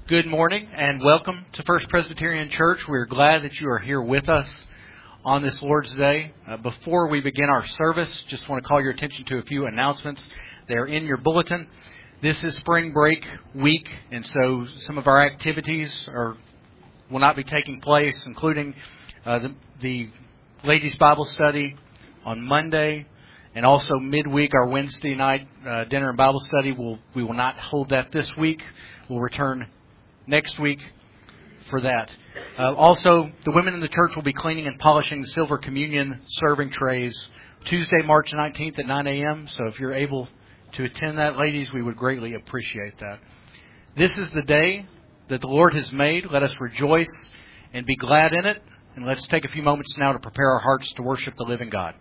Good morning and welcome to First Presbyterian Church. We're glad that you are here with us on this Lord's Day. Before we begin our service, just want to call your attention to a few announcements. They are in your bulletin. This is spring break week, and so some of our activities will not be taking place, including the Ladies' Bible Study on Monday, and also midweek, our Wednesday night dinner and Bible study. We will not hold that this week. We'll return next week for that. Also, the women in the church will be cleaning and polishing the silver communion serving trays Tuesday, March 19th at 9 a.m. So if you're able to attend that, ladies, we would greatly appreciate that. This is the day that the Lord has made. Let us rejoice and be glad in it. And let's take a few moments now to prepare our hearts to worship the living God.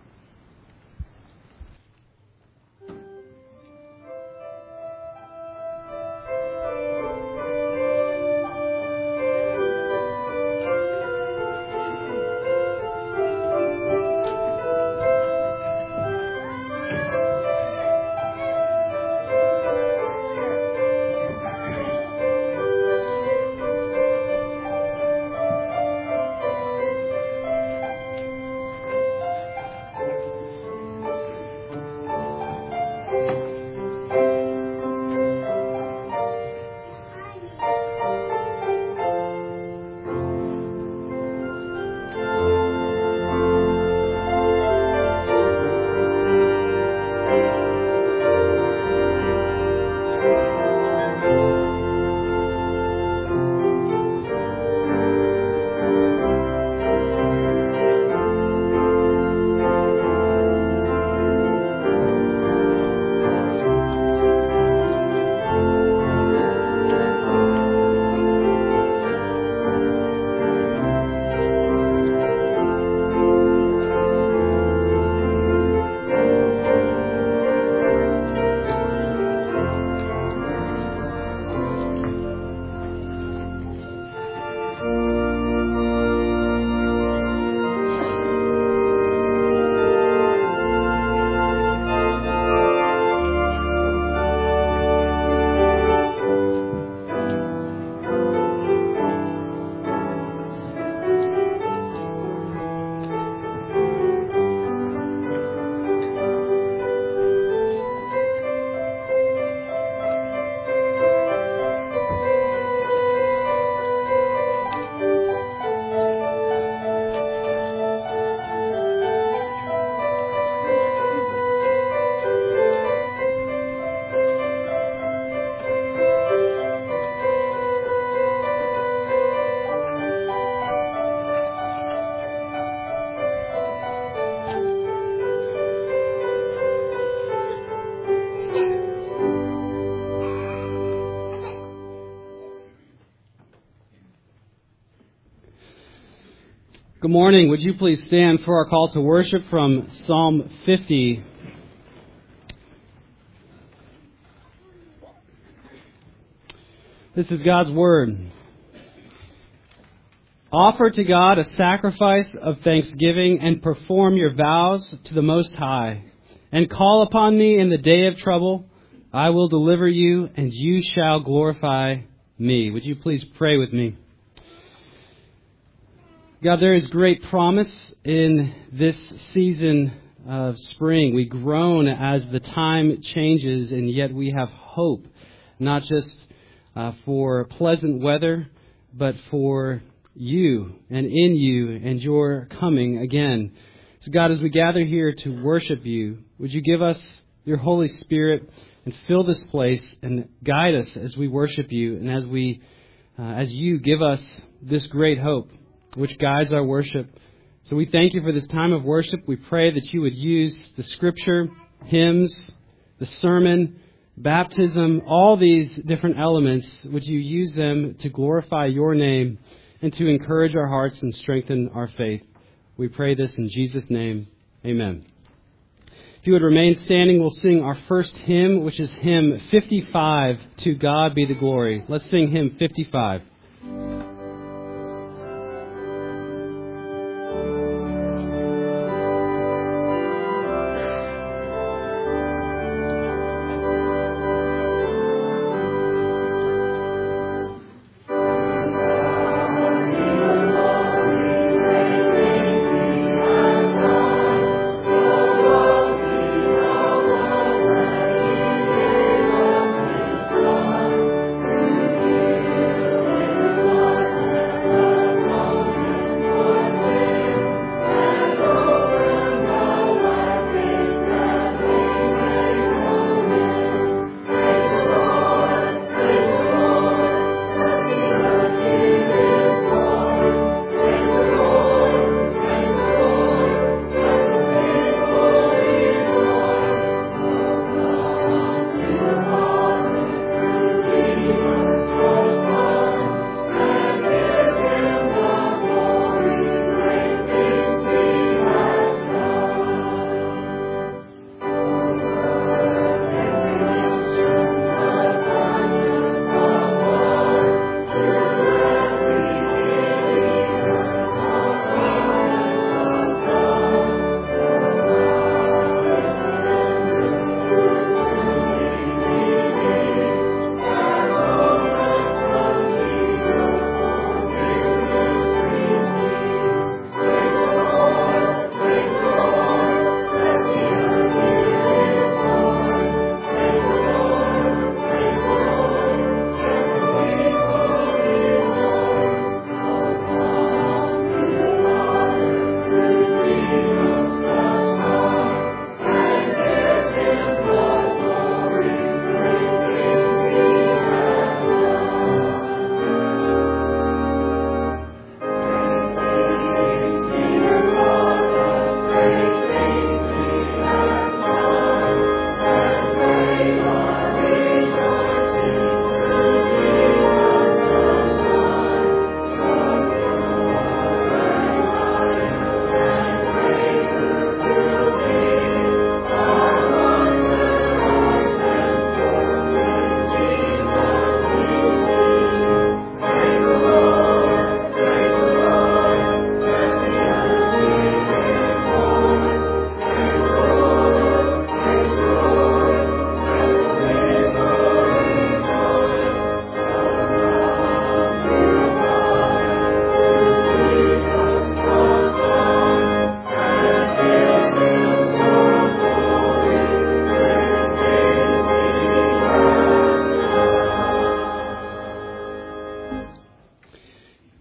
Good morning. Would you please stand for our call to worship from Psalm 50. This is God's Word. Offer to God a sacrifice of thanksgiving and perform your vows to the Most High. And call upon me in the day of trouble. I will deliver you and you shall glorify me. Would you please pray with me? God, there is great promise in this season of spring. We groan as the time changes, and yet we have hope, not just for pleasant weather, but for you and in you and your coming again. So God, as we gather here to worship you, would you give us your Holy Spirit and fill this place and guide us as we worship you, and as you give us this great hope which guides our worship. So we thank you for this time of worship. We pray that you would use the scripture, hymns, the sermon, baptism, all these different elements. Would you use them to glorify your name and to encourage our hearts and strengthen our faith? We pray this in Jesus' name. Amen. If you would remain standing, we'll sing our first hymn, which is hymn 55, To God Be the Glory. Let's sing hymn 55.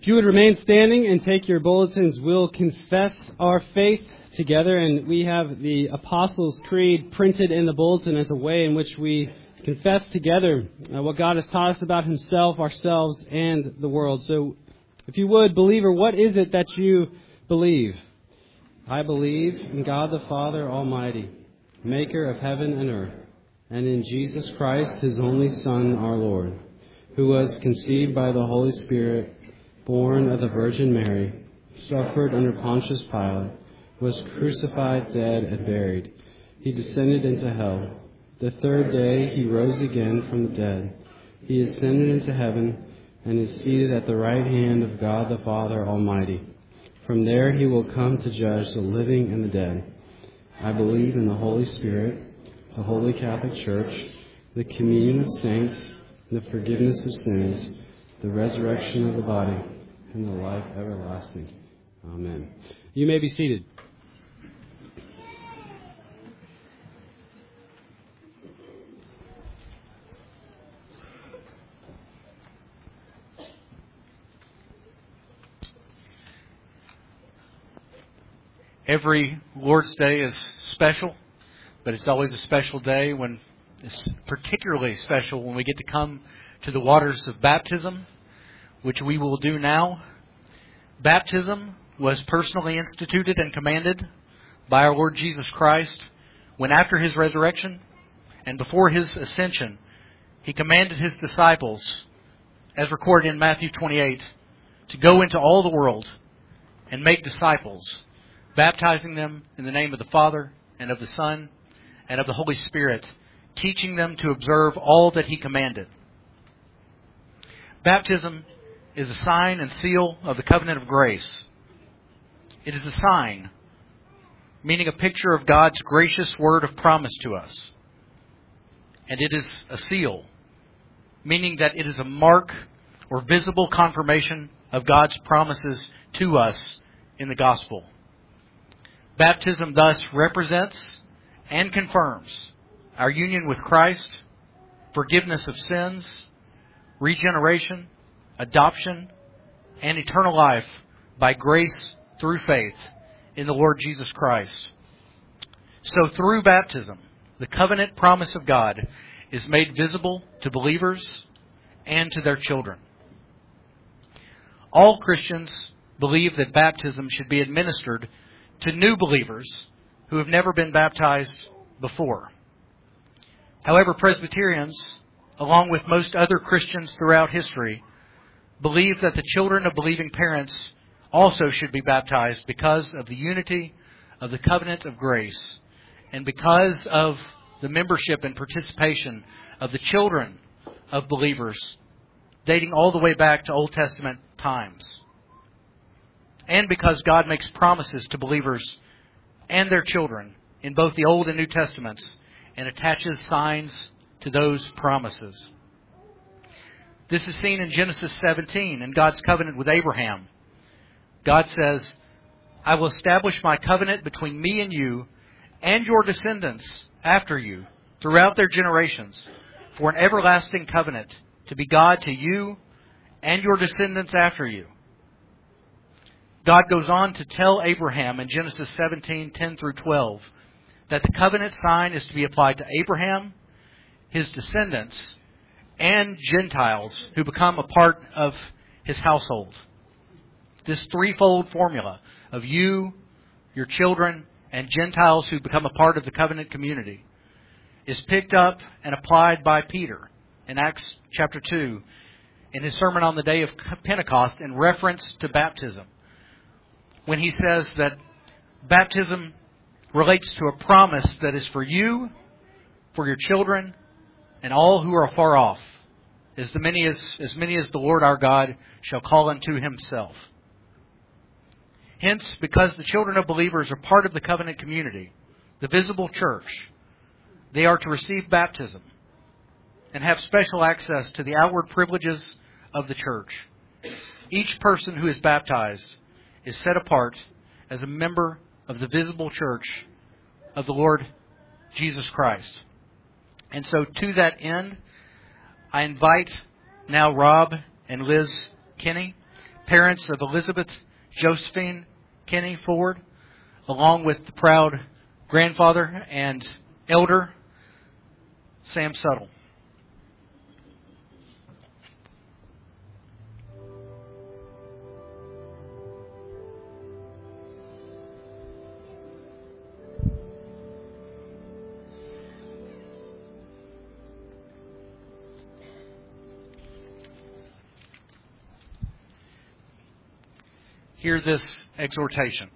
If you would remain standing and take your bulletins, we'll confess our faith together. And we have the Apostles' Creed printed in the bulletin as a way in which we confess together what God has taught us about Himself, ourselves, and the world. So, if you would, believer, what is it that you believe? I believe in God the Father Almighty, maker of heaven and earth, and in Jesus Christ, His only Son, our Lord, who was conceived by the Holy Spirit, born of the Virgin Mary, suffered under Pontius Pilate, was crucified, dead, and buried. He descended into hell. The third day He rose again from the dead. He ascended into heaven and is seated at the right hand of God the Father Almighty. From there He will come to judge the living and the dead. I believe in the Holy Spirit, the Holy Catholic Church, the communion of saints, the forgiveness of sins, the resurrection of the body, and the life everlasting. Amen. You may be seated. Every Lord's Day is special, but it's always a special day when it's particularly special when we get to come to the waters of baptism, which we will do now. Baptism was personally instituted and commanded by our Lord Jesus Christ when after His resurrection and before His ascension, He commanded His disciples, as recorded in Matthew 28, to go into all the world and make disciples, baptizing them in the name of the Father and of the Son and of the Holy Spirit, teaching them to observe all that He commanded. Baptism is a sign and seal of the covenant of grace. It is a sign, meaning a picture of God's gracious word of promise to us. And it is a seal, meaning that it is a mark or visible confirmation of God's promises to us in the gospel. Baptism thus represents and confirms our union with Christ, forgiveness of sins, regeneration, adoption, and eternal life by grace through faith in the Lord Jesus Christ. So through baptism, the covenant promise of God is made visible to believers and to their children. All Christians believe that baptism should be administered to new believers who have never been baptized before. However, Presbyterians, along with most other Christians throughout history, believe that the children of believing parents also should be baptized because of the unity of the covenant of grace and because of the membership and participation of the children of believers dating all the way back to Old Testament times. And because God makes promises to believers and their children in both the Old and New Testaments and attaches signs to those promises. This is seen in Genesis 17 in God's covenant with Abraham. God says, I will establish my covenant between me and you and your descendants after you throughout their generations for an everlasting covenant to be God to you and your descendants after you. God goes on to tell Abraham in Genesis 17:10 through 12, that the covenant sign is to be applied to Abraham, his descendants, and Gentiles who become a part of his household. This threefold formula of you, your children, and Gentiles who become a part of the covenant community is picked up and applied by Peter in Acts chapter 2 in his sermon on the day of Pentecost in reference to baptism, when he says that baptism relates to a promise that is for you, for your children, and all who are far off, as many as the Lord our God shall call unto Himself. Hence, because the children of believers are part of the covenant community, the visible church, they are to receive baptism and have special access to the outward privileges of the church. Each person who is baptized is set apart as a member of the visible church of the Lord Jesus Christ. And so to that end, I invite now Rob and Liz Kinney parents of Elizabeth Josephine Kenny Ford, along with the proud grandfather and elder Sam Suttle. Hear this exhortation.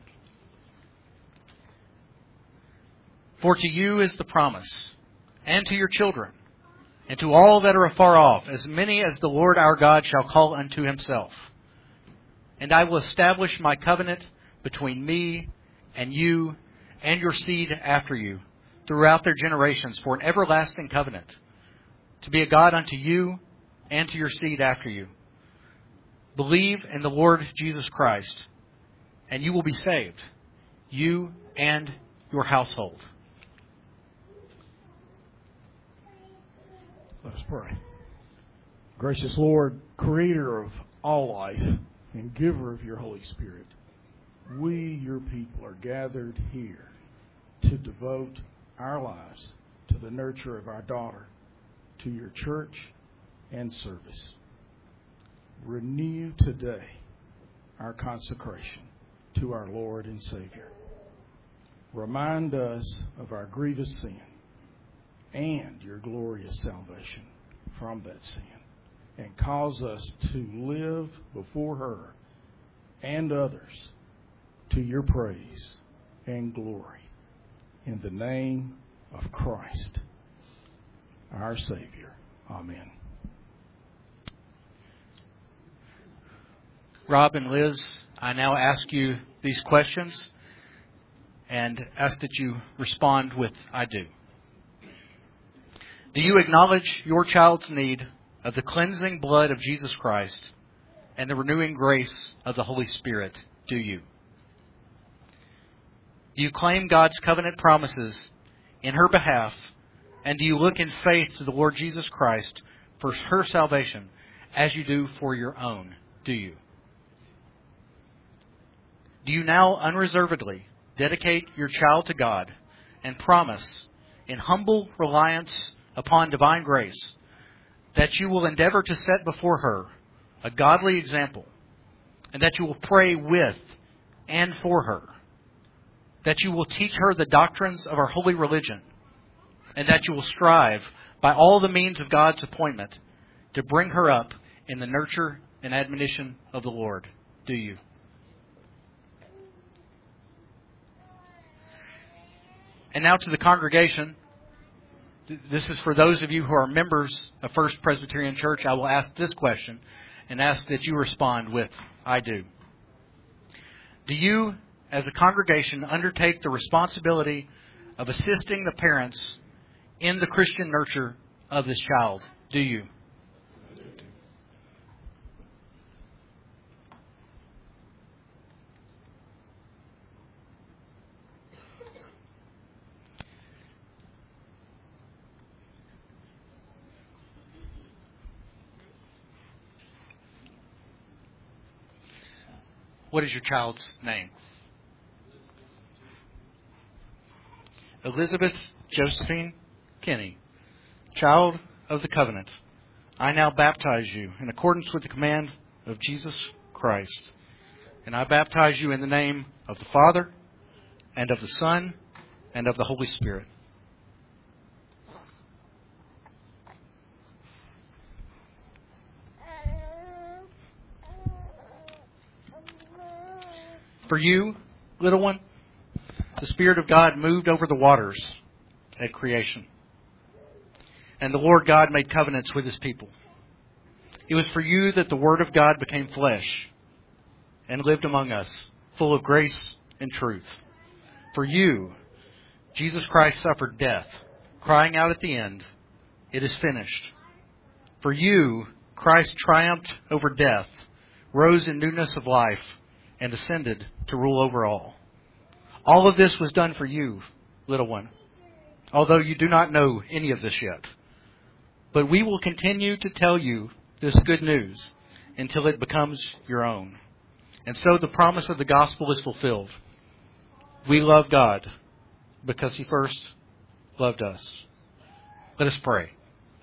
For to you is the promise, and to your children, and to all that are afar off, as many as the Lord our God shall call unto himself. And I will establish my covenant between me and you and your seed after you throughout their generations for an everlasting covenant, to be a God unto you and to your seed after you. Believe in the Lord Jesus Christ, and you will be saved, you and your household. Let us pray. Gracious Lord, creator of all life and giver of your Holy Spirit, we, your people, are gathered here to devote our lives to the nurture of our daughter, to your church and service. Renew today our consecration to our Lord and Savior. Remind us of our grievous sin and your glorious salvation from that sin, and cause us to live before her and others to your praise and glory. In the name of Christ, our Savior. Amen. Rob and Liz, I now ask you these questions and ask that you respond with I do. Do you acknowledge your child's need of the cleansing blood of Jesus Christ and the renewing grace of the Holy Spirit? Do you? Do you claim God's covenant promises in her behalf, and do you look in faith to the Lord Jesus Christ for her salvation as you do for your own? Do you? Do you now unreservedly dedicate your child to God and promise in humble reliance upon divine grace that you will endeavor to set before her a godly example, and that you will pray with and for her, that you will teach her the doctrines of our holy religion, and that you will strive by all the means of God's appointment to bring her up in the nurture and admonition of the Lord? Do you? And now to the congregation. This is for those of you who are members of First Presbyterian Church. I will ask this question and ask that you respond with, I do. Do you, as a congregation, undertake the responsibility of assisting the parents in the Christian nurture of this child? Do you? What is your child's name? Elizabeth Josephine Kenny, child of the covenant. I now baptize you in accordance with the command of Jesus Christ. And I baptize you in the name of the Father, and of the Son, and of the Holy Spirit. For you, little one, the Spirit of God moved over the waters at creation. And the Lord God made covenants with his people. It was for you that the Word of God became flesh and lived among us, full of grace and truth. For you, Jesus Christ suffered death, crying out at the end, "It is finished." For you, Christ triumphed over death, rose in newness of life, and ascended to rule over all. All of this was done for you, little one, although you do not know any of this yet. But we will continue to tell you this good news until it becomes your own. And so the promise of the gospel is fulfilled. We love God because He first loved us. Let us pray.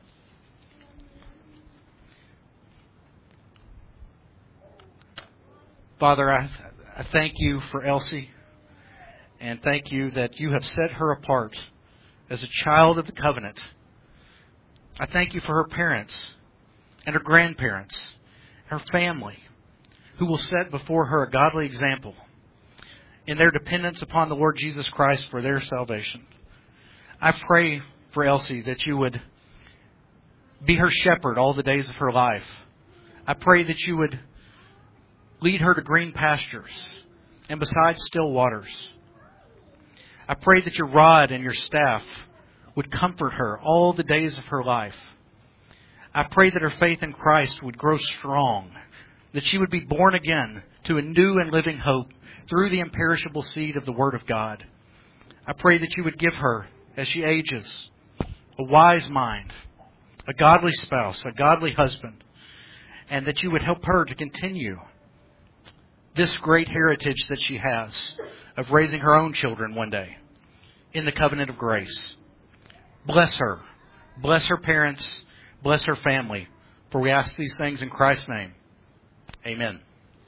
Father, I thank You for Elsie, and thank You that You have set her apart as a child of the covenant. I thank You for her parents and her grandparents, her family, who will set before her a godly example in their dependence upon the Lord Jesus Christ for their salvation. I pray for Elsie that You would be her shepherd all the days of her life. I pray that You would lead her to green pastures and beside still waters. I pray that Your rod and Your staff would comfort her all the days of her life. I pray that her faith in Christ would grow strong, that she would be born again to a new and living hope through the imperishable seed of the Word of God. I pray that You would give her, as she ages, a wise mind, a godly spouse, a godly husband, and that You would help her to continue this great heritage that she has of raising her own children one day in the covenant of grace. Bless her. Bless her parents. Bless her family. For we ask these things in Christ's name. Amen.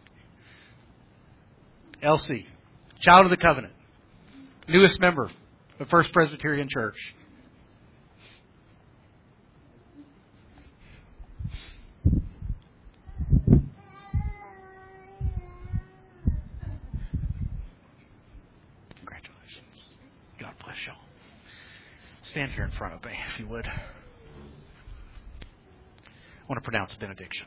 Elsie, child of the covenant, newest member of First Presbyterian Church. Congratulations. God bless y'all. Stand here in front of me, if you would. I want to pronounce a benediction.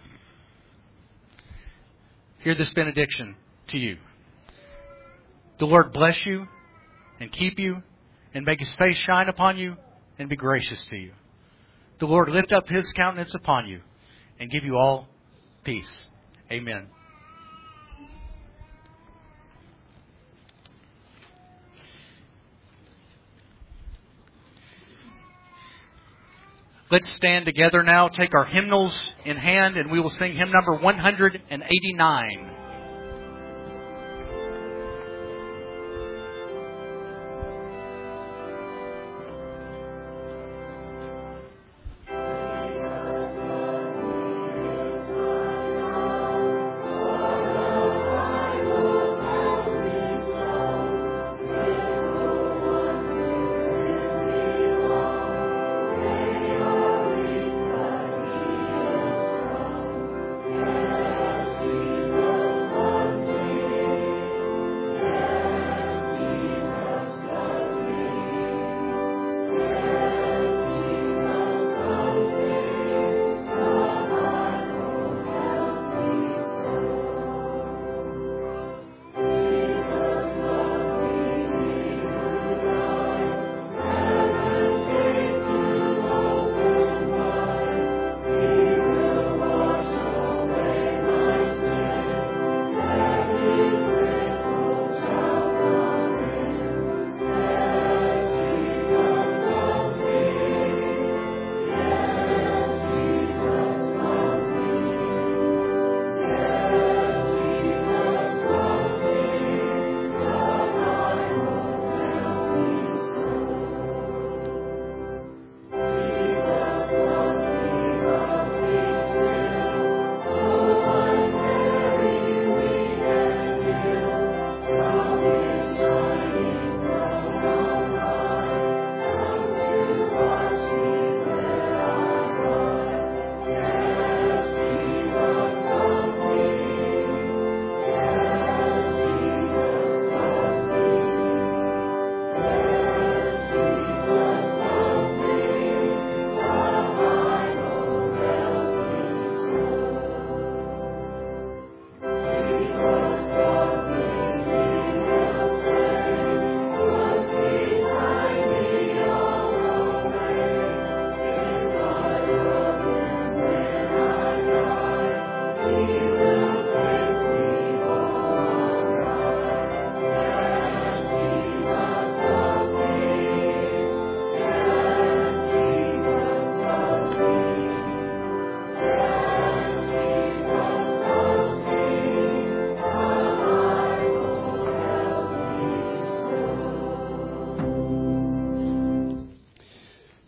Hear this benediction to you. The Lord bless you and keep you and make His face shine upon you and be gracious to you. The Lord lift up His countenance upon you and give you all peace. Amen. Let's stand together now, take our hymnals in hand, and we will sing hymn number 189. Thank you.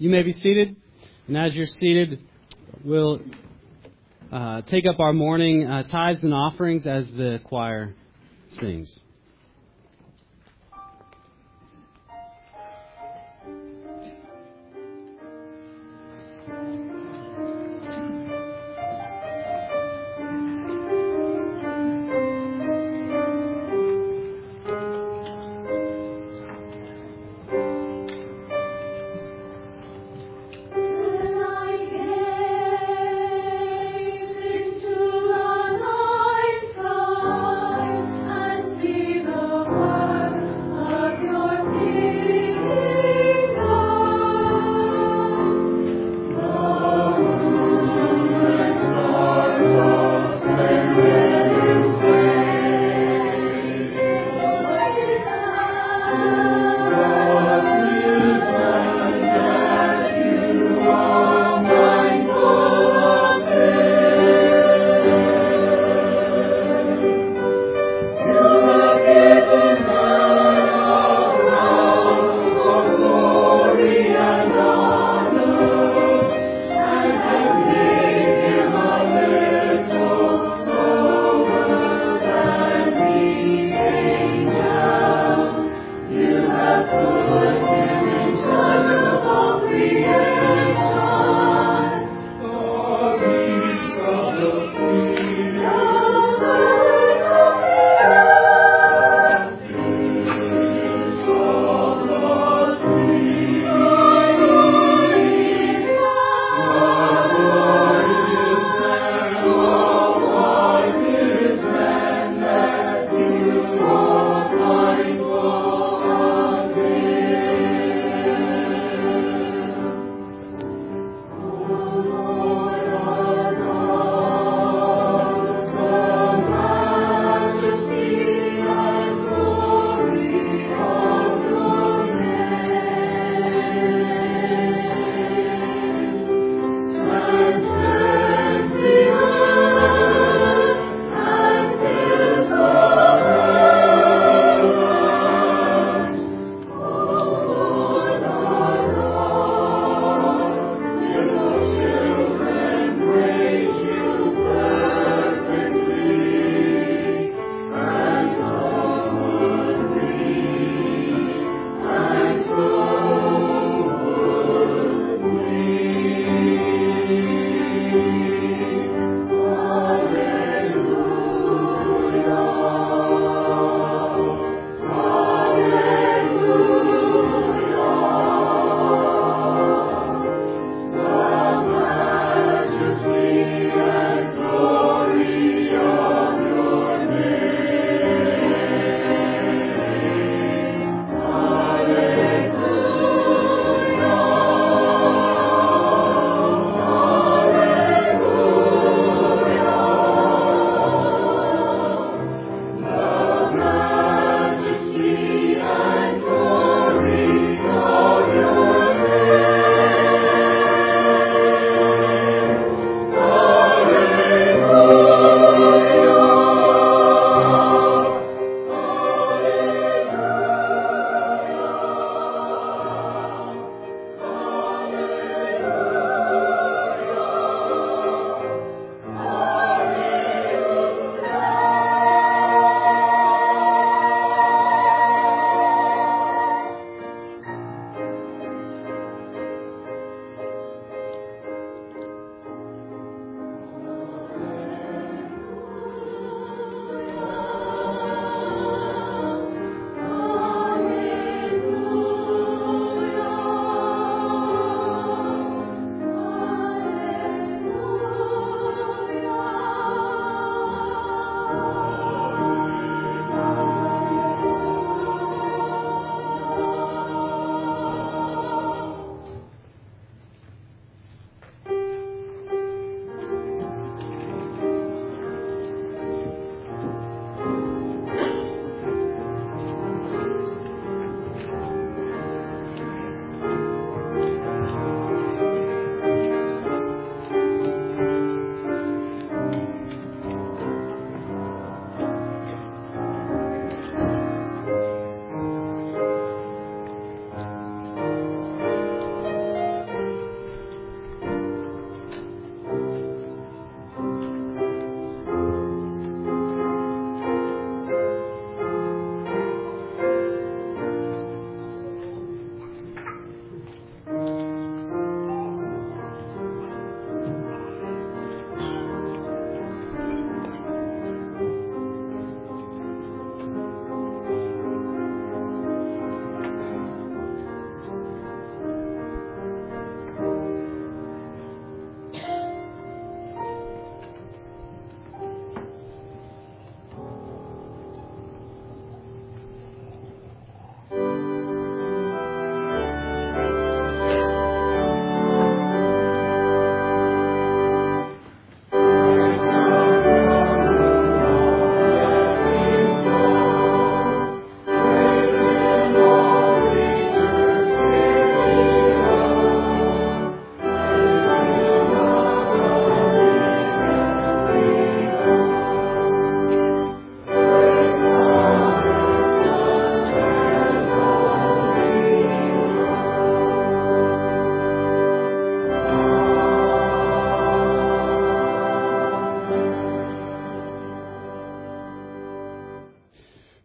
You may be seated. And as you're seated, we'll take up our morning tithes and offerings as the choir sings. Into the night sky and see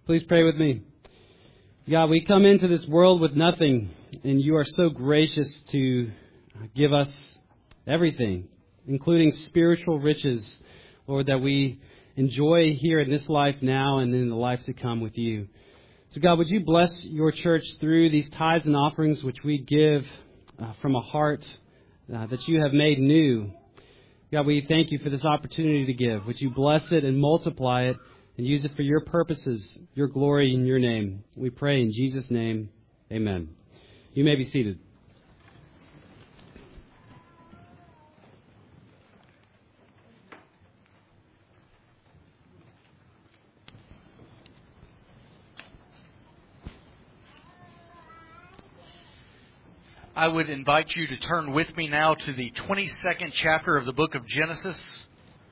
Please pray with me. God, we come into this world with nothing, and you are so gracious to give us everything, including spiritual riches, Lord, that we enjoy here in this life now and in the life to come with you. So God, would you bless your church through these tithes and offerings which we give from a heart that you have made new. God, we thank you for this opportunity to give. Would you bless it and multiply it and use it for your purposes, your glory in your name. We pray in Jesus' name. Amen. You may be seated. I would invite you to turn with me now to the 22nd chapter of the book of Genesis.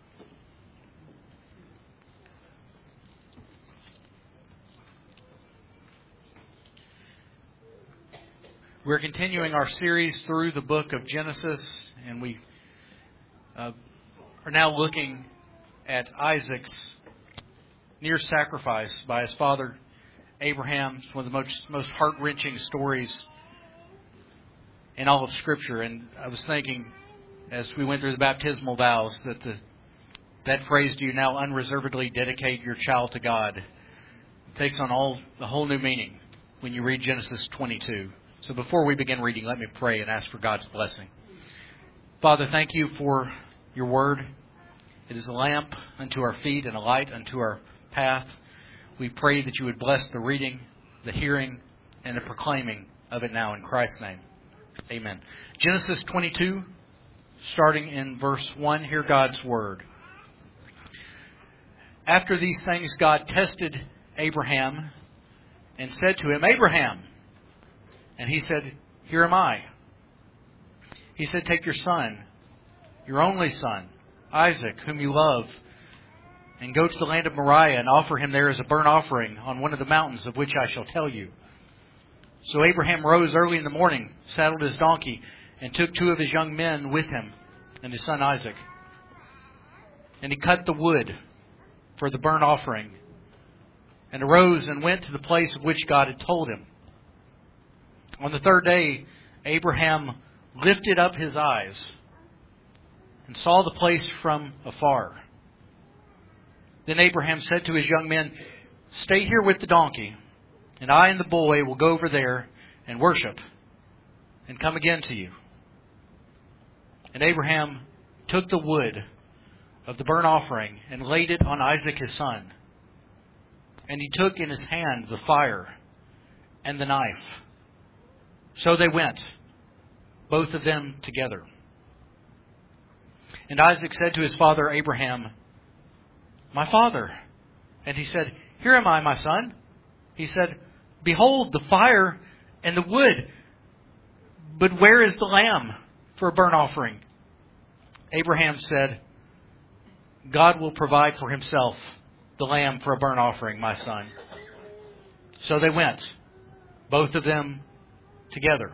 We're continuing our series through the book of Genesis, and we are now looking at Isaac's near sacrifice by his father Abraham. It's one of the most heart-wrenching stories in all of Scripture. And I was thinking, as we went through the baptismal vows, that phrase, "Do you now unreservedly dedicate your child to God?" takes on a whole new meaning when you read Genesis 22. So before we begin reading, let me pray and ask for God's blessing. Father, thank you for your word. It is a lamp unto our feet and a light unto our path. We pray that you would bless the reading, the hearing, and the proclaiming of it now in Christ's name. Amen. Genesis 22, starting in verse 1, hear God's word. After these things, God tested Abraham and said to him, "Abraham." And he said, "Here am I." He said, "Take your son, your only son, Isaac, whom you love, and go to the land of Moriah and offer him there as a burnt offering on one of the mountains of which I shall tell you." So Abraham rose early in the morning, saddled his donkey, and took 2 of his young men with him and his son Isaac. And he cut the wood for the burnt offering, and arose and went to the place of which God had told him. On the 3rd day, Abraham lifted up his eyes and saw the place from afar. Then Abraham said to his young men, "Stay here with the donkey, and I and the boy will go over there and worship and come again to you." And Abraham took the wood of the burnt offering and laid it on Isaac his son. And he took in his hand the fire and the knife. So they went, both of them together. And Isaac said to his father Abraham, "My father." And he said, "Here am I, my son." He said, "Behold, the fire and the wood, but where is the lamb for a burnt offering?" Abraham said, "God will provide for himself the lamb for a burnt offering, my son." So they went, both of them together.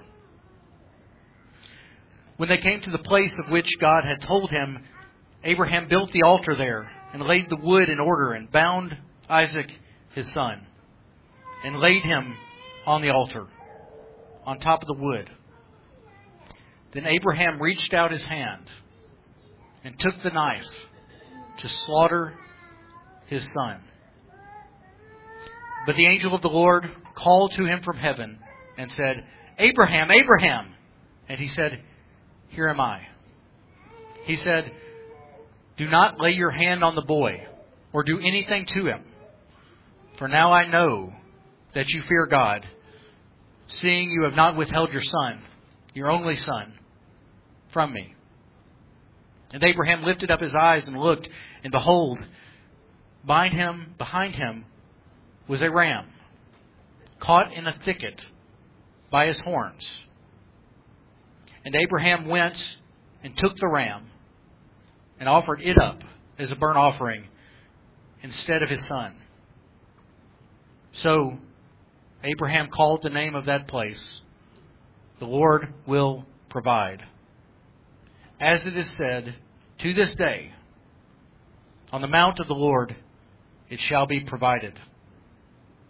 When they came to the place of which God had told him, Abraham built the altar there and laid the wood in order and bound Isaac his son and laid him on the altar on top of the wood. Then Abraham reached out his hand and took the knife to slaughter his son. But the angel of the Lord called to him from heaven and said, "Abraham, Abraham." And he said, "Here am I." He said, "Do not lay your hand on the boy or do anything to him. For now I know that you fear God, seeing you have not withheld your son, your only son, from me." And Abraham lifted up his eyes and looked, and behold, behind him was a ram, caught in a thicket by his horns. And Abraham went and took the ram and offered it up as a burnt offering instead of his son. So Abraham called the name of that place, "The Lord will provide." As it is said, to this day, on the mount of the Lord it shall be provided.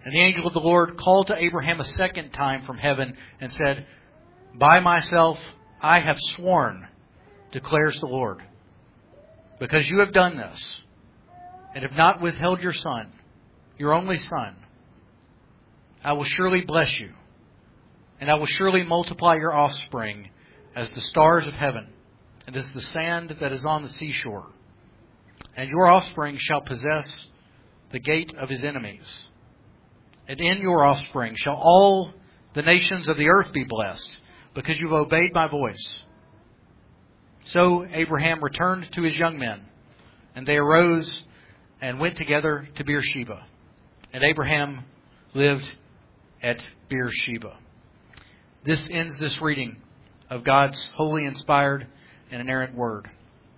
And the angel of the Lord called to Abraham a second time from heaven and said, By myself I have sworn, declares the Lord, because you have done this, and have not withheld your son, your only son, I will surely bless you, and I will surely multiply your offspring as the stars of heaven, and as the sand that is on the seashore. And your offspring shall possess the gate of his enemies. And in your offspring shall all the nations of the earth be blessed, because you've obeyed my voice. So Abraham returned to his young men, and they arose and went together to Beersheba. And Abraham lived at Beersheba. This ends this reading of God's holy, inspired, and inerrant Word.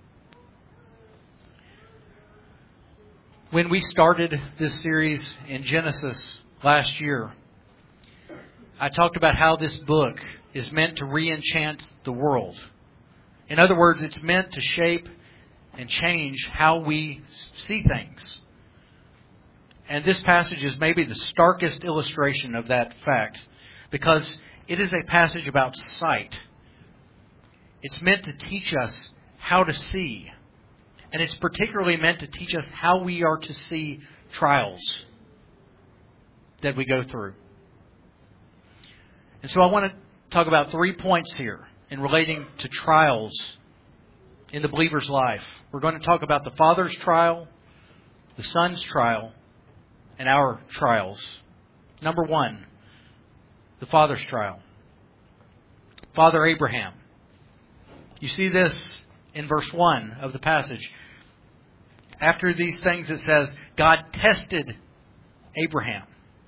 When we started this series in Genesis last year, I talked about how this book is meant to re-enchant the world. In other words, it's meant to shape and change how we see things. And this passage is maybe the starkest illustration of that fact, because it is a passage about sight. It's meant to teach us how to see. And it's particularly meant to teach us how we are to see trials that we go through. And so I want to talk about 3 points here in relating to trials in the believer's life. We're going to talk about the Father's trial, the Son's trial, and our trials. Number 1, the Father's trial. Father Abraham. You see this in verse 1 of the passage. After these things it says, God tested Abraham.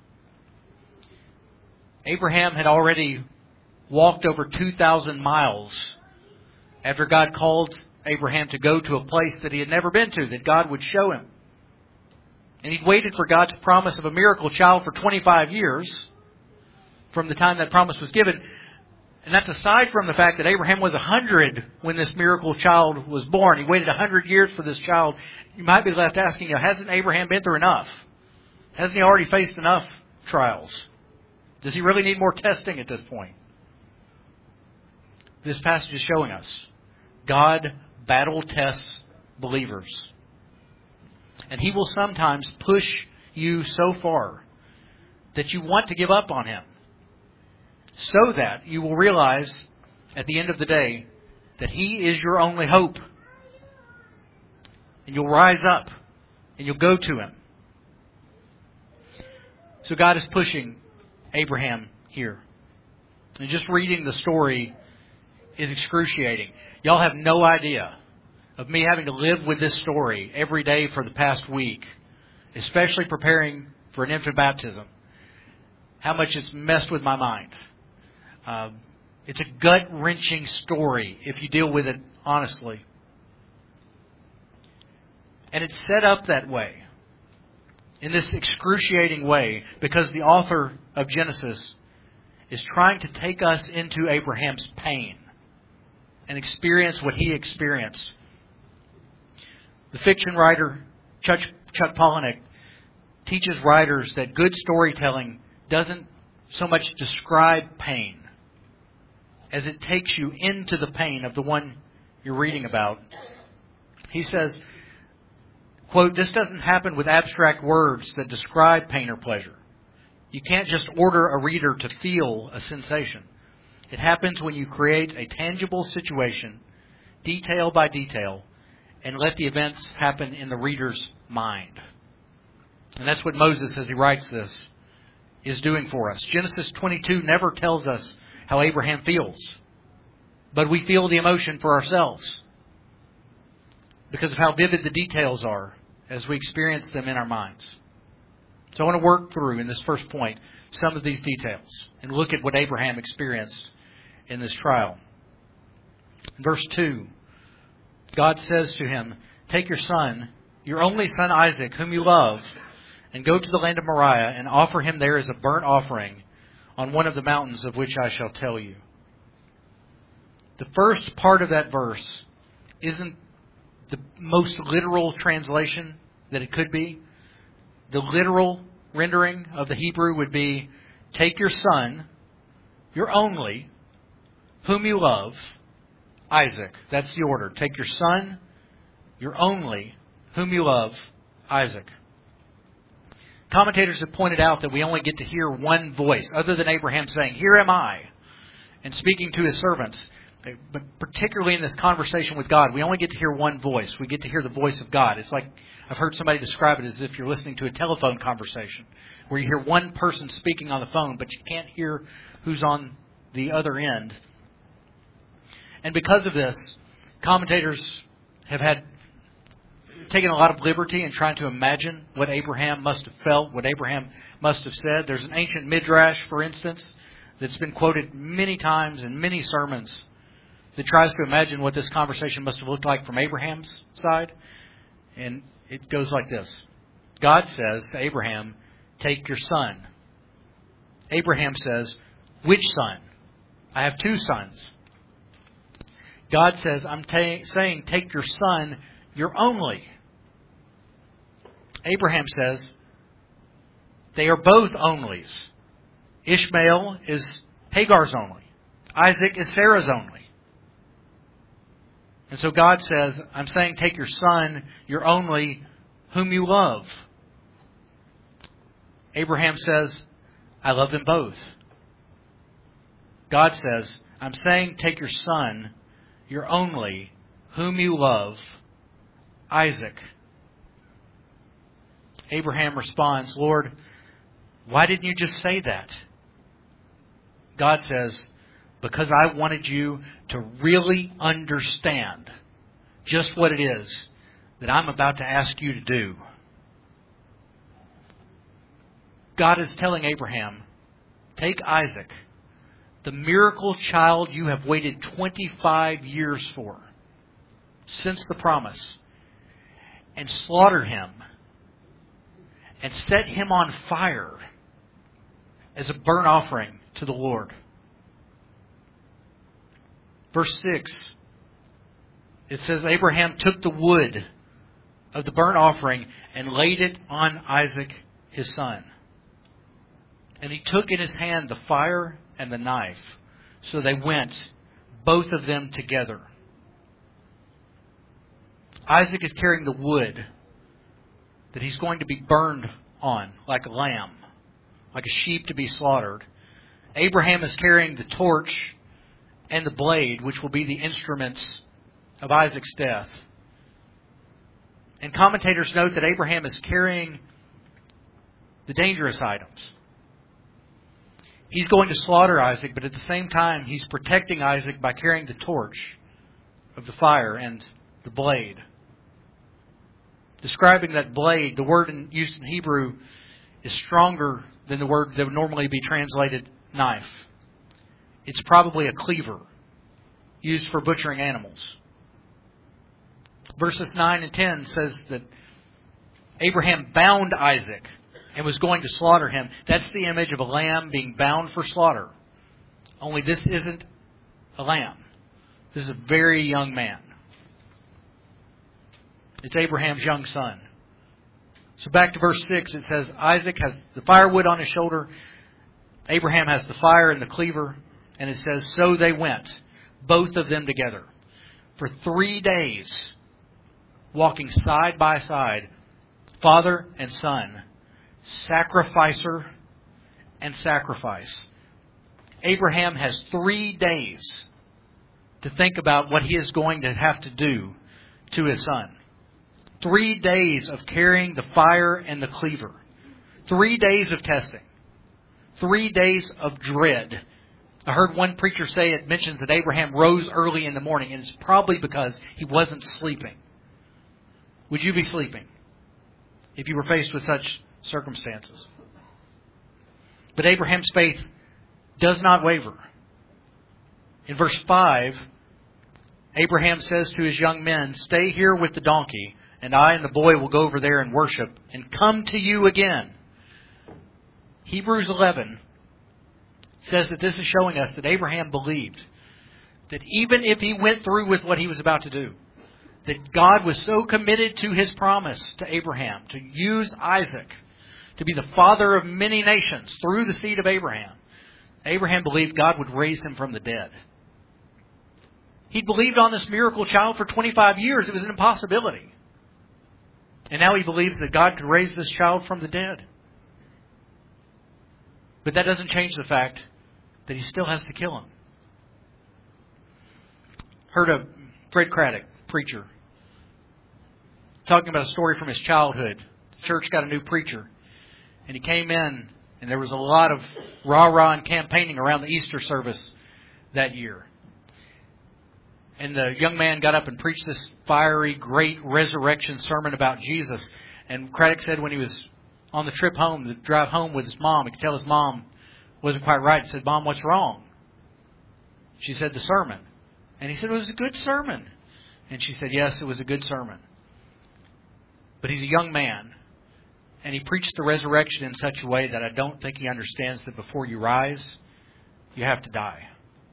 Abraham had already walked over 2,000 miles after God called Abraham to go to a place that he had never been to, that God would show him. And he'd waited for God's promise of a miracle child for 25 years from the time that promise was given. And that's aside from the fact that Abraham was 100 when this miracle child was born. He waited 100 years for this child. You might be left asking, hasn't Abraham been through enough? Hasn't he already faced enough trials? Does he really need more testing at this point? This passage is showing us God battle tests believers. And He will sometimes push you so far that you want to give up on Him, so that you will realize at the end of the day that He is your only hope. And you'll rise up and you'll go to Him. So God is pushing Abraham here. And just reading the story is excruciating. Y'all have no idea of me having to live with this story every day for the past week, especially preparing for an infant baptism, how much it's messed with my mind. It's a gut-wrenching story if you deal with it honestly. And it's set up that way, in this excruciating way, because the author of Genesis is trying to take us into Abraham's pain and experience what he experienced. The fiction writer Chuck Palahniuk teaches writers that good storytelling doesn't so much describe pain as it takes you into the pain of the one you're reading about. He says, quote, "This doesn't happen with abstract words that describe pain or pleasure. You can't just order a reader to feel a sensation. It happens when you create a tangible situation, detail by detail, and let the events happen in the reader's mind." And that's what Moses, as he writes this, is doing for us. Genesis 22 never tells us how Abraham feels, but we feel the emotion for ourselves because of how vivid the details are as we experience them in our minds. So I want to work through, in this first point, some of these details and look at what Abraham experienced in this trial. In verse 2, God says to him, "Take your son, your only son Isaac, whom you love, and go to the land of Moriah and offer him there as a burnt offering on one of the mountains of which I shall tell you." The first part of that verse isn't the most literal translation that it could be. The literal rendering of the Hebrew would be, take your son, your only, whom you love, Isaac. That's the order. Take your son, your only, whom you love, Isaac. Commentators have pointed out that we only get to hear one voice, other than Abraham saying, here am I, and speaking to his servants. But particularly in this conversation with God, we only get to hear one voice. We get to hear the voice of God. It's like, I've heard somebody describe it as if you're listening to a telephone conversation, where you hear one person speaking on the phone, but you can't hear who's on the other end. And because of this, commentators have taken a lot of liberty in trying to imagine what Abraham must have felt, what Abraham must have said. There's an ancient midrash, for instance, that's been quoted many times in many sermons that tries to imagine what this conversation must have looked like from Abraham's side. And it goes like this. God says to Abraham, take your son. Abraham says, which son? I have two sons. God says, I'm saying, take your son, your only. Abraham says, they are both onlys. Ishmael is Hagar's only. Isaac is Sarah's only. And so God says, I'm saying, take your son, your only, whom you love. Abraham says, I love them both. God says, I'm saying, take your son, your only, whom you love, Isaac. Abraham responds, Lord, why didn't you just say that? God says, because I wanted you to really understand just what it is that I'm about to ask you to do. God is telling Abraham, take Isaac, the miracle child you have waited 25 years for, since the promise, and slaughter him and set him on fire as a burnt offering to the Lord. Verse 6, it says, Abraham took the wood of the burnt offering and laid it on Isaac, his son. And he took in his hand the fire and the knife. So they went, both of them together. Isaac is carrying the wood that he's going to be burned on, like a lamb, like a sheep to be slaughtered. Abraham is carrying the torch and the blade, which will be the instruments of Isaac's death. And commentators note that Abraham is carrying the dangerous items. He's going to slaughter Isaac, but at the same time, he's protecting Isaac by carrying the torch of the fire and the blade. Describing that blade, the word used in Hebrew is stronger than the word that would normally be translated knife. It's probably a cleaver used for butchering animals. Verses 9 and 10 says that Abraham bound Isaac and was going to slaughter him. That's the image of a lamb being bound for slaughter. Only this isn't a lamb. This is a very young man. It's Abraham's young son. So back to verse 6, it says, Isaac has the firewood on his shoulder. Abraham has the fire and the cleaver. And it says, so they went, both of them together, for 3 days, walking side by side, father and son, sacrificer and sacrifice. Abraham has 3 days to think about what he is going to have to do to his son. 3 days of carrying the fire and the cleaver. 3 days of testing. 3 days of dread. I heard one preacher say it mentions that Abraham rose early in the morning, and it's probably because he wasn't sleeping. Would you be sleeping if you were faced with such circumstances? But Abraham's faith does not waver. In verse 5, Abraham says to his young men, stay here with the donkey, and I and the boy will go over there and worship and come to you again. Hebrews 11 says that this is showing us that Abraham believed that even if he went through with what he was about to do, that God was so committed to his promise to Abraham to use Isaac to be the father of many nations through the seed of Abraham. Abraham believed God would raise him from the dead. He'd believed on this miracle child for 25 years. It was an impossibility. And now he believes that God could raise this child from the dead. But that doesn't change the fact that he still has to kill him. Heard of Fred Craddock, preacher, talking about a story from his childhood. The church got a new preacher. And he came in, and there was a lot of rah-rah and campaigning around the Easter service that year. And the young man got up and preached this fiery, great resurrection sermon about Jesus. And Craddock said when he was on the trip home, the drive home with his mom, he could tell his mom wasn't quite right. He said, "Mom, what's wrong?" She said, "The sermon." And he said, "It was a good sermon." And she said, "Yes, it was a good sermon." But he's a young man. And he preached the resurrection in such a way that I don't think he understands that before you rise, you have to die.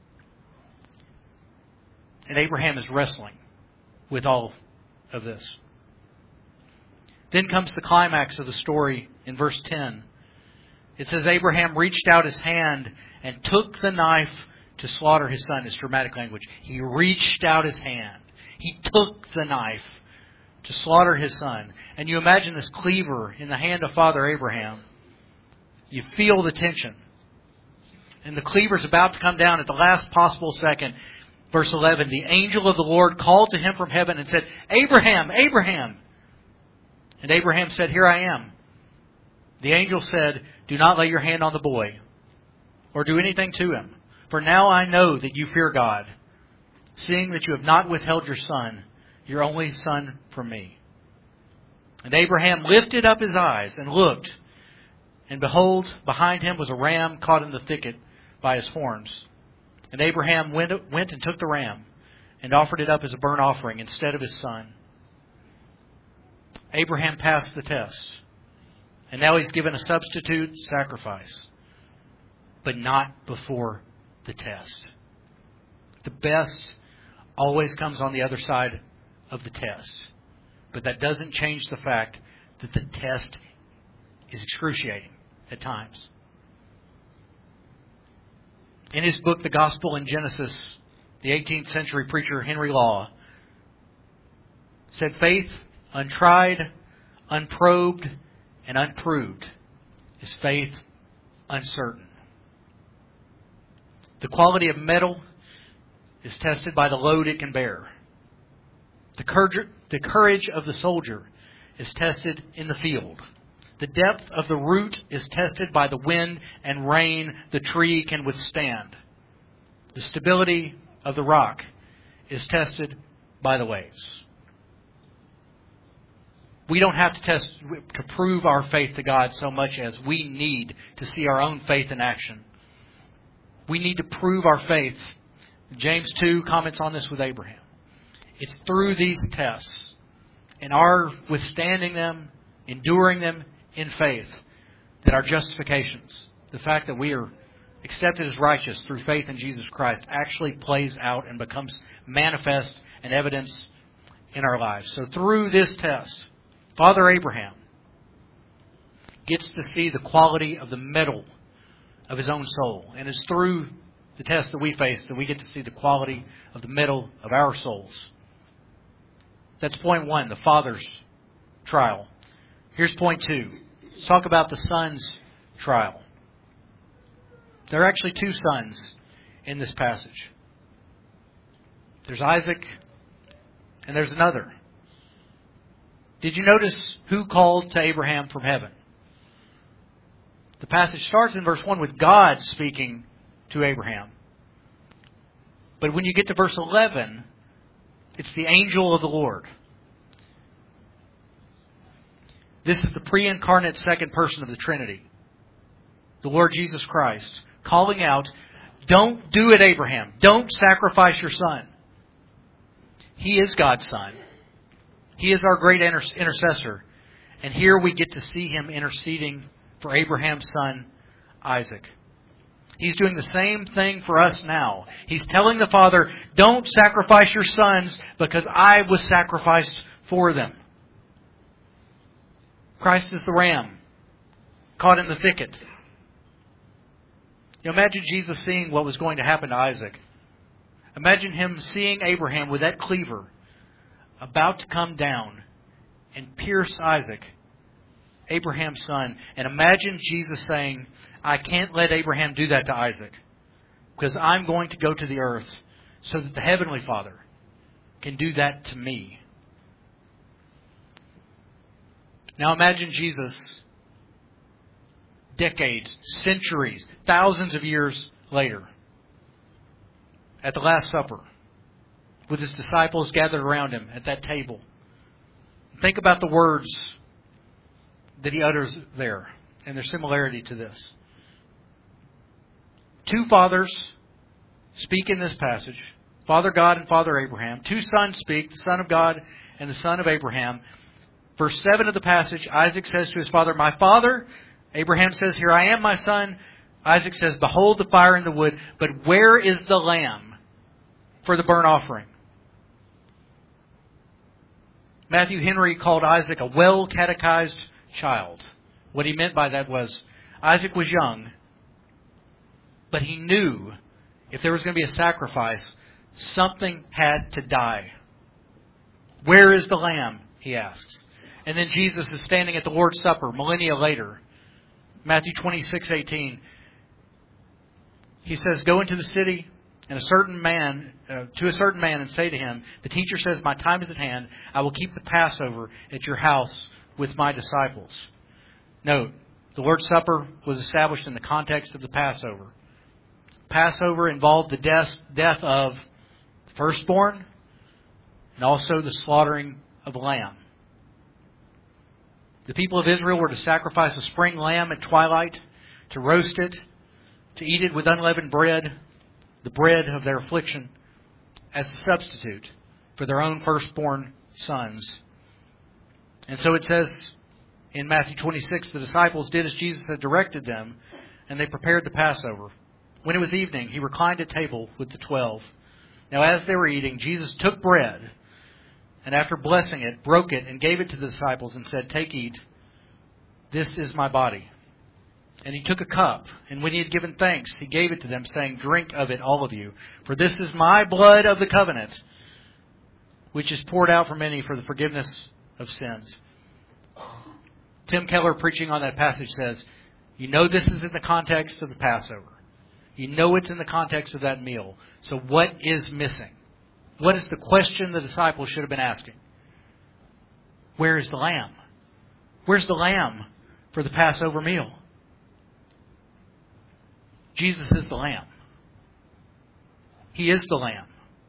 And Abraham is wrestling with all of this. Then comes the climax of the story in verse 10. It says, Abraham reached out his hand and took the knife to slaughter his son. It's dramatic language. He reached out his hand. He took the knife to slaughter his son. And you imagine this cleaver in the hand of Father Abraham. You feel the tension. And the cleaver is about to come down at the last possible second. Verse 11, the angel of the Lord called to him from heaven and said, Abraham, Abraham. And Abraham said, Here I am. The angel said, Do not lay your hand on the boy or do anything to him. For now I know that you fear God, seeing that you have not withheld your son, your only son, from me. And Abraham lifted up his eyes and looked, and behold, behind him was a ram caught in the thicket by his horns. And Abraham went and took the ram and offered it up as a burnt offering instead of his son. Abraham passed the test. And now he's given a substitute sacrifice. But not before the test. The best always comes on the other side of the test. But that doesn't change the fact that the test is excruciating at times. In his book, The Gospel in Genesis, the 18th century preacher Henry Law said, Faith untried, unprobed, and unproved is faith uncertain. The quality of metal is tested by the load it can bear. The courage of the soldier is tested in the field. The depth of the root is tested by the wind and rain the tree can withstand. The stability of the rock is tested by the waves. We don't have to prove our faith to God so much as we need to see our own faith in action. We need to prove our faith. James 2 comments on this with Abraham. It's through these tests and our withstanding them, enduring them in faith, that our justifications, the fact that we are accepted as righteous through faith in Jesus Christ, actually plays out and becomes manifest and evidence in our lives. So through this test, Father Abraham gets to see the quality of the metal of his own soul. And it's through the test that we face that we get to see the quality of the metal of our souls. That's point one, the Father's trial. Here's point two. Let's talk about the Son's trial. There are actually two sons in this passage. There's Isaac and there's another. Did you notice who called to Abraham from heaven? The passage starts in verse 1 with God speaking to Abraham. But when you get to verse 11, it's the angel of the Lord. This is the pre-incarnate second person of the Trinity. The Lord Jesus Christ calling out, Don't do it, Abraham. Don't sacrifice your son. He is God's son. He is our great intercessor. And here we get to see him interceding for Abraham's son, Isaac. He's doing the same thing for us now. He's telling the Father, don't sacrifice your sons because I was sacrificed for them. Christ is the ram. caught in the thicket. Imagine Jesus seeing what was going to happen to Isaac. Imagine him seeing Abraham with that cleaver about to come down and pierce Isaac, Abraham's son. And imagine Jesus saying, I can't let Abraham do that to Isaac, because I'm going to go to the earth so that the Heavenly Father can do that to me. Now imagine Jesus decades, centuries, thousands of years later, at the Last Supper, with his disciples gathered around him at that table. Think about the words that he utters there and their similarity to this. Two fathers speak in this passage, Father God and Father Abraham. Two sons speak, the Son of God and the Son of Abraham. Verse 7 of the passage, Isaac says to his father, My father. Abraham says, Here I am, my son. Isaac says, Behold the fire and the wood, but where is the lamb for the burnt offering? Matthew Henry called Isaac a well-catechized child. What he meant by that was Isaac was young, but he knew if there was going to be a sacrifice, something had to die. Where is the lamb? He asks. And then Jesus is standing at the Lord's Supper millennia later. Matthew 26:18. He says, Go into the city and to a certain man and say to him, The teacher says, My time is at hand. I will keep the Passover at your house with my disciples. Note, the Lord's Supper was established in the context of the Passover. Passover involved the death of the firstborn and also the slaughtering of a lamb. The people of Israel were to sacrifice a spring lamb at twilight, to roast it, to eat it with unleavened bread, the bread of their affliction, as a substitute for their own firstborn sons. And so it says in Matthew 26, the disciples did as Jesus had directed them, and they prepared the Passover. When it was evening, he reclined at table with the 12. Now as they were eating, Jesus took bread, and after blessing it, broke it and gave it to the disciples and said, Take, eat. This is my body. And he took a cup, and when he had given thanks, he gave it to them, saying, Drink of it, all of you. For this is my blood of the covenant, which is poured out for many for the forgiveness of sins. Tim Keller, preaching on that passage, says, You know this is in the context of the Passover. You know it's in the context of that meal. So what is missing? What is the question the disciples should have been asking? Where is the lamb? Where's the lamb for the Passover meal? Jesus is the lamb. He is the lamb.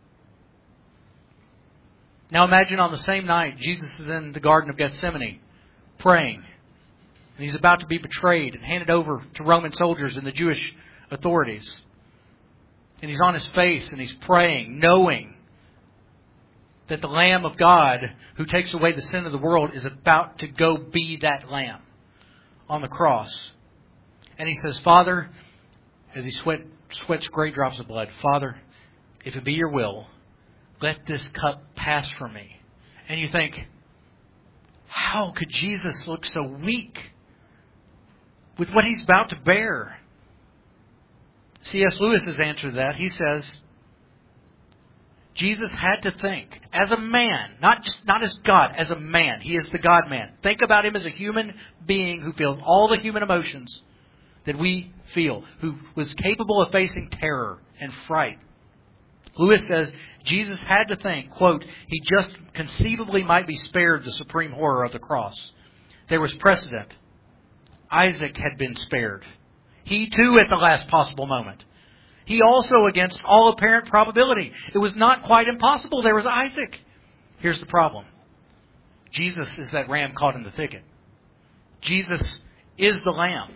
Now imagine on the same night, Jesus is in the Garden of Gethsemane, praying. And he's about to be betrayed and handed over to Roman soldiers and the Jewish authorities. And he's on his face and he's praying, knowing that the Lamb of God who takes away the sin of the world is about to go be that Lamb on the cross. And he says, Father, as he sweats great drops of blood, Father, if it be your will, let this cup pass from me. And you think, how could Jesus look so weak with what he's about to bear? C.S. Lewis's answer to that, he says, Jesus had to think as a man, not as God, as a man. He is the God-man. Think about him as a human being who feels all the human emotions that we feel, who was capable of facing terror and fright. Lewis says Jesus had to think, quote, he just conceivably might be spared the supreme horror of the cross. There was precedent. Isaac had been spared. He too at the last possible moment. He also, against all apparent probability. It was not quite impossible. There was Isaac. Here's the problem. Jesus is that ram caught in the thicket. Jesus is the lamb.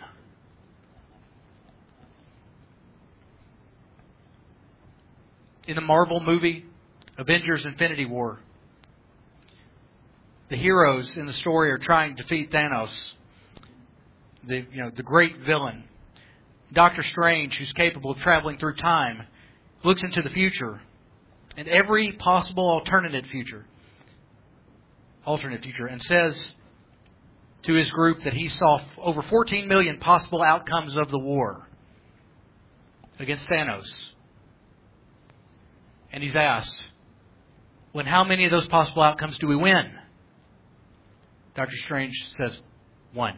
In the Marvel movie, Avengers Infinity War, the heroes in the story are trying to defeat Thanos, the great villain. Dr. Strange, who's capable of traveling through time, looks into the future and every possible alternate future and says, to his group that he saw over 14 million possible outcomes of the war against Thanos. And he's asked, well, and how many of those possible outcomes do we win? Dr. Strange says, 1.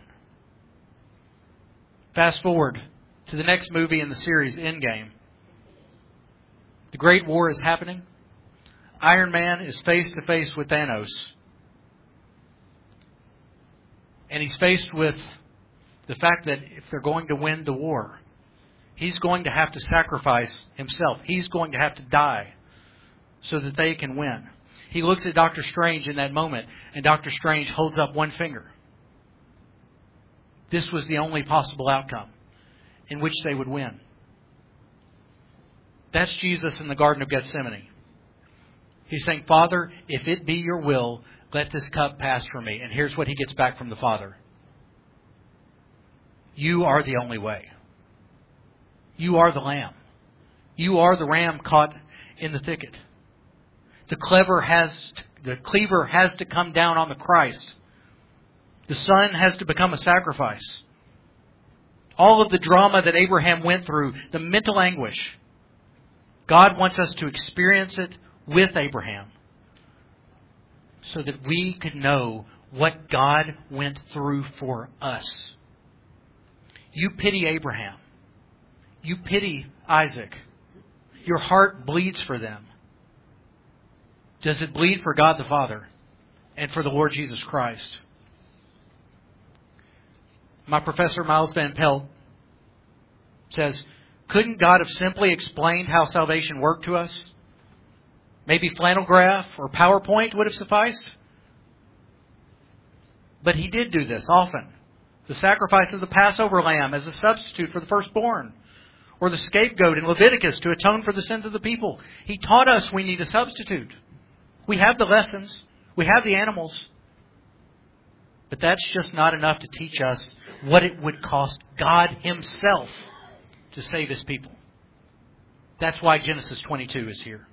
Fast forward to the next movie in the series, Endgame. The Great War is happening. Iron Man is face to face with Thanos. And he's faced with the fact that if they're going to win the war, he's going to have to sacrifice himself. He's going to have to die so that they can win. He looks at Dr. Strange in that moment, and Dr. Strange holds up one finger. This was the only possible outcome in which they would win. That's Jesus in the Garden of Gethsemane. He's saying, Father, if it be your will, let this cup pass from me. And here's what he gets back from the Father. You are the only way. You are the Lamb. You are the ram caught in the thicket. The cleaver has to come down on the Christ. The Son has to become a sacrifice. All of the drama that Abraham went through, the mental anguish, God wants us to experience it with Abraham so that we could know what God went through for us. You pity Abraham. You pity Isaac. Your heart bleeds for them. Does it bleed for God the Father and for the Lord Jesus Christ? My professor, Miles Van Pelt, says, couldn't God have simply explained how salvation worked to us? Maybe flannel graph or PowerPoint would have sufficed. But He did do this often. The sacrifice of the Passover lamb as a substitute for the firstborn. Or the scapegoat in Leviticus to atone for the sins of the people. He taught us we need a substitute. We have the lessons. We have the animals. But that's just not enough to teach us what it would cost God Himself to save His people. That's why Genesis 22 is here.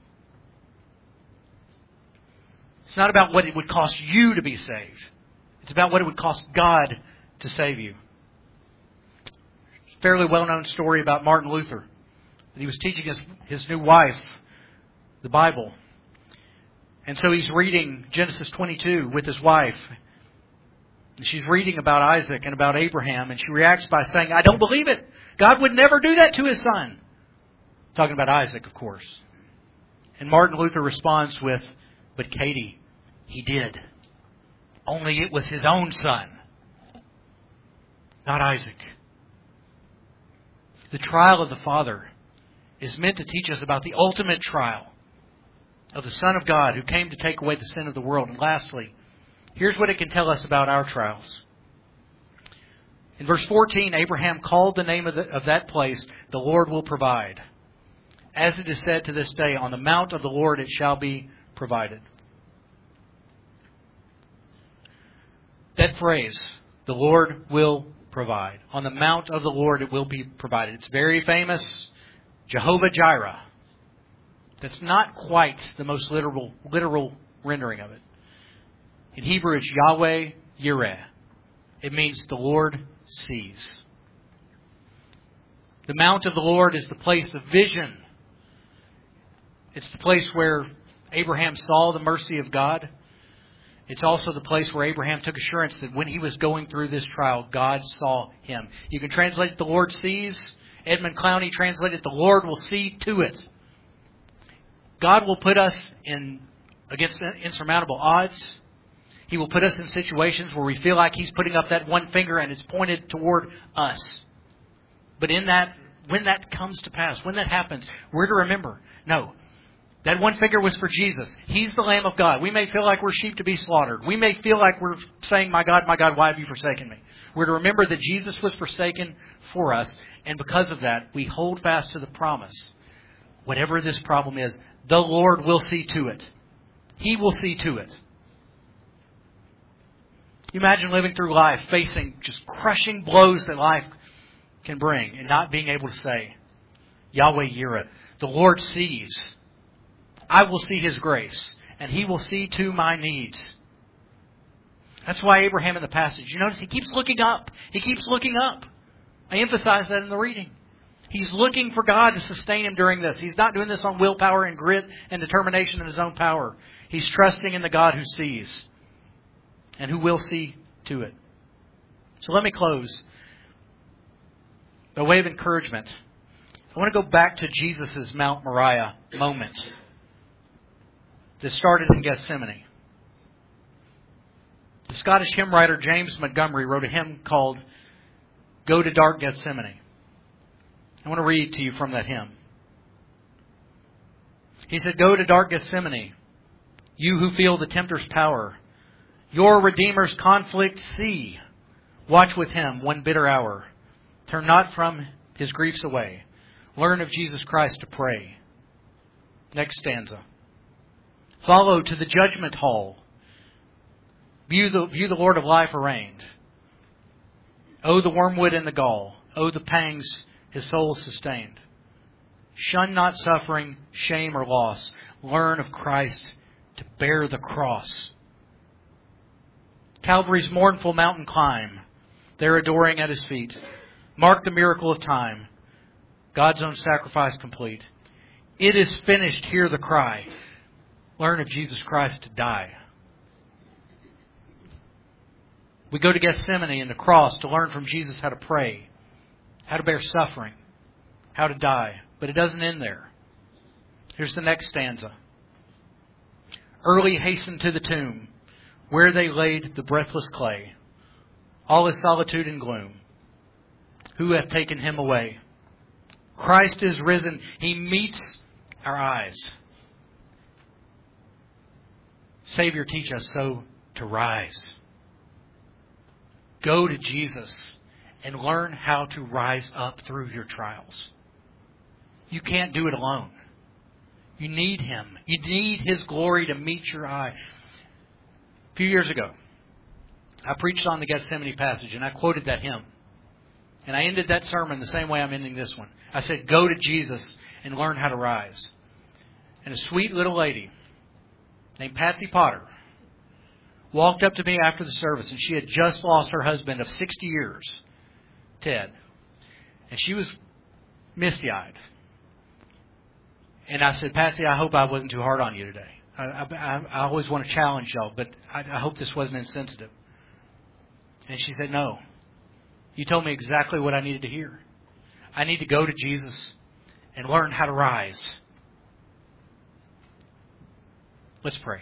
It's not about what it would cost you to be saved. It's about what it would cost God to save you. Fairly well-known story about Martin Luther. He was teaching his new wife the Bible. And so he's reading Genesis 22 with his wife. And she's reading about Isaac and about Abraham. And she reacts by saying, I don't believe it. God would never do that to His son. Talking about Isaac, of course. And Martin Luther responds with, but Katie, He did. Only it was His own son. Not Isaac. The trial of the Father is meant to teach us about the ultimate trial of the Son of God who came to take away the sin of the world. And lastly, here's what it can tell us about our trials. In verse 14, Abraham called the name of that place, the Lord will provide. As it is said to this day, on the mount of the Lord it shall be provided. That phrase, the Lord will provide. On the mount of the Lord it will be provided. It's very famous, Jehovah Jireh. That's not quite the most literal rendering of it. In Hebrew it's Yahweh Yireh. It means the Lord sees. The mount of the Lord is the place of vision. It's the place where Abraham saw the mercy of God. It's also the place where Abraham took assurance that when he was going through this trial, God saw him. You can translate it, the Lord sees. Edmund Clowney translated, the Lord will see to it. God will put us against insurmountable odds. He will put us in situations where we feel like He's putting up that one finger and it's pointed toward us. But when that comes to pass, when that happens, we're to remember, no, that one finger was for Jesus. He's the Lamb of God. We may feel like we're sheep to be slaughtered. We may feel like we're saying, my God, why have you forsaken me? We're to remember that Jesus was forsaken for us. And because of that, we hold fast to the promise. Whatever this problem is, the Lord will see to it. He will see to it. You imagine living through life, facing just crushing blows that life can bring, and not being able to say, Yahweh Yireh, the Lord sees. I will see His grace, and He will see to my needs. That's why Abraham in the passage, you notice he keeps looking up. He keeps looking up. I emphasize that in the reading. He's looking for God to sustain him during this. He's not doing this on willpower and grit and determination in his own power. He's trusting in the God who sees and who will see to it. So let me close. By way of encouragement, I want to go back to Jesus' Mount Moriah moment that started in Gethsemane. The Scottish hymn writer James Montgomery wrote a hymn called Go to Dark Gethsemane. I want to read to you from that hymn. He said, Go to dark Gethsemane, you who feel the tempter's power. Your Redeemer's conflict see. Watch with him one bitter hour. Turn not from his griefs away. Learn of Jesus Christ to pray. Next stanza. Follow to the judgment hall. View the Lord of life arraigned. Oh, the wormwood and the gall. Oh, the pangs his soul sustained. Shun not suffering, shame, or loss. Learn of Christ to bear the cross. Calvary's mournful mountain climb. There adoring at his feet. Mark the miracle of time. God's own sacrifice complete. It is finished, hear the cry. Learn of Jesus Christ to die. We go to Gethsemane and the cross to learn from Jesus how to pray, how to bear suffering, how to die. But it doesn't end there. Here's the next stanza. Early hastened to the tomb, where they laid the breathless clay. All is solitude and gloom. Who hath taken him away? Christ is risen. He meets our eyes. Savior, teach us so to rise. Go to Jesus and learn how to rise up through your trials. You can't do it alone. You need Him. You need His glory to meet your eye. A few years ago, I preached on the Gethsemane passage and I quoted that hymn. And I ended that sermon the same way I'm ending this one. I said, go to Jesus and learn how to rise. And a sweet little lady named Patsy Potter walked up to me after the service, and she had just lost her husband of 60 years, Ted. And she was misty-eyed. And I said, Patsy, I hope I wasn't too hard on you today. I always want to challenge y'all, but I hope this wasn't insensitive. And she said, no. You told me exactly what I needed to hear. I need to go to Jesus and learn how to rise. Let's pray.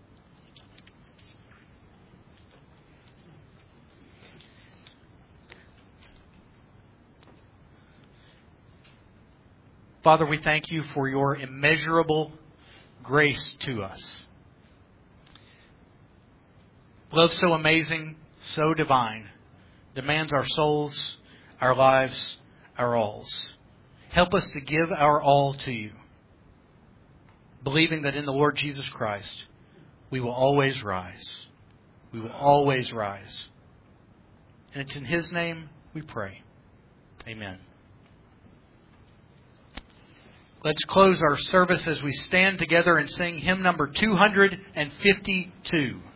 Father, we thank you for your immeasurable grace to us. Love so amazing, so divine, demands our souls, our lives, our alls. Help us to give our all to you, believing that in the Lord Jesus Christ, we will always rise. We will always rise. And it's in His name we pray. Amen. Let's close our service as we stand together and sing hymn number 252.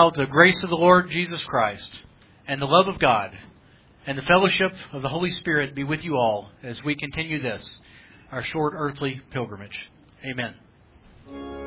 now the grace of the Lord Jesus Christ and the love of God and the fellowship of the Holy Spirit be with you all as we continue this, our short earthly pilgrimage. Amen.